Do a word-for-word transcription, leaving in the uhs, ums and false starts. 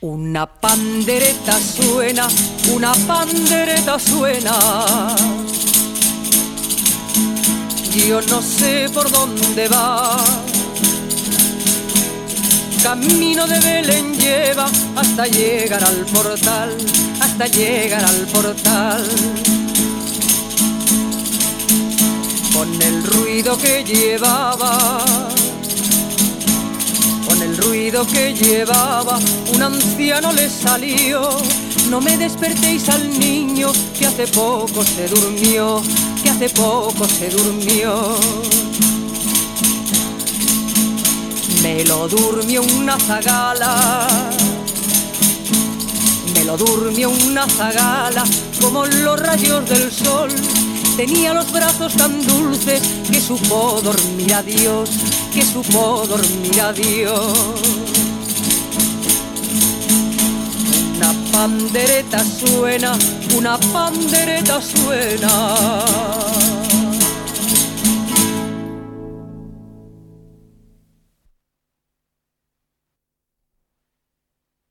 Una pandereta suena, una pandereta suena. Yo no sé por dónde va. Camino de Belén lleva hasta llegar al portal, hasta llegar al portal. Con el ruido que llevaba, con el ruido que llevaba, un anciano le salió. No me despertéis al niño que hace poco se durmió, que hace poco se durmió. Me lo durmió una zagala, me lo durmió una zagala, como los rayos del sol. Tenía los brazos tan dulces que supo dormir a Dios, que supo dormir a Dios. Una pandereta suena, una pandereta suena.